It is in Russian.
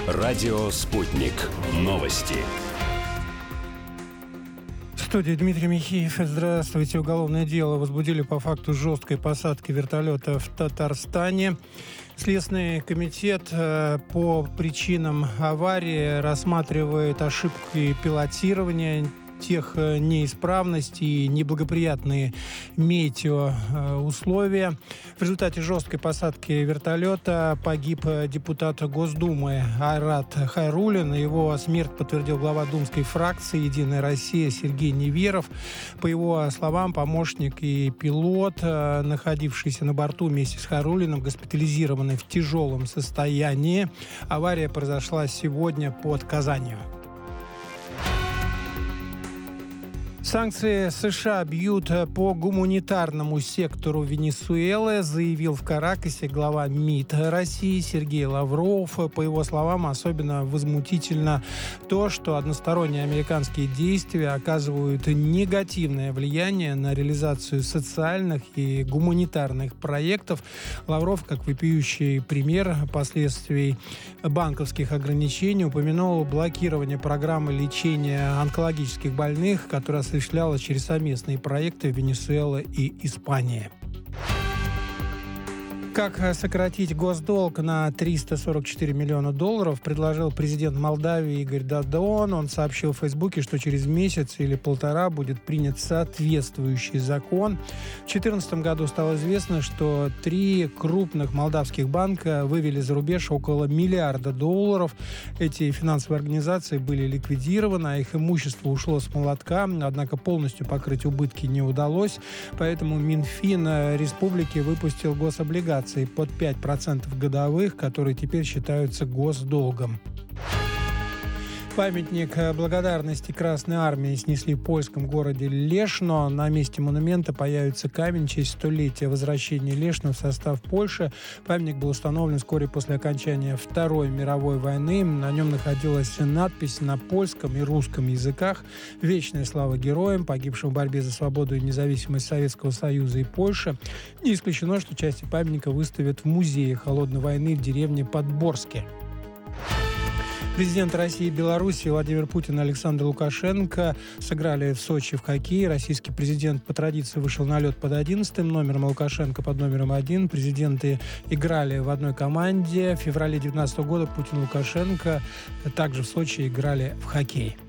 Радио «Спутник». Новости. В студии Дмитрий Михеев. Здравствуйте. Уголовное дело возбудили по факту жесткой посадки вертолета в Татарстане. Следственный комитет по причинам аварии рассматривает ошибки пилотирования, тех неисправностей и неблагоприятные метеоусловия. В результате жесткой посадки вертолета погиб депутат Госдумы Айрат Хайруллин. Его смерть подтвердил глава думской фракции «Единая Россия» Сергей Неверов. По его словам, помощник и пилот, находившийся на борту вместе с Хайруллиным, госпитализированы в тяжелом состоянии. Авария произошла сегодня под Казанью. Санкции США бьют по гуманитарному сектору Венесуэлы, заявил в Каракасе глава МИД России Сергей Лавров. По его словам, особенно возмутительно то, что односторонние американские действия оказывают негативное влияние на реализацию социальных и гуманитарных проектов. Лавров, как вопиющий пример последствий банковских ограничений, упомянул блокирование программы лечения онкологических больных, которая осуществлялась через совместные проекты Венесуэлы и Испании. Как сократить госдолг на $344 миллиона, предложил президент Молдавии Игорь Додон. Он сообщил в Фейсбуке, что через месяц или полтора будет принят соответствующий закон. В 2014 году стало известно, что 3 крупных молдавских банка вывели за рубеж около $1 миллиарда. Эти финансовые организации были ликвидированы, а их имущество ушло с молотка. Однако полностью покрыть убытки не удалось, поэтому Минфин республики выпустил гособлигации под 5% годовых, которые теперь считаются госдолгом. Памятник благодарности Красной Армии снесли в польском городе Лешно. На месте монумента появится камень в честь столетия возвращения Лешно в состав Польши. Памятник был установлен вскоре после окончания Второй мировой войны. На нем находилась надпись на польском и русском языках: «Вечная слава героям, погибшим в борьбе за свободу и независимость Советского Союза и Польши». Не исключено, что части памятника выставят в музее холодной войны в деревне Подборске. Президент России и Беларуси Владимир Путин и Александр Лукашенко сыграли в Сочи в хоккей. Российский президент по традиции вышел на лед под 11-м номером, а Лукашенко под номером 1. Президенты играли в одной команде. В феврале 2019 года Путин и Лукашенко также в Сочи играли в хоккей.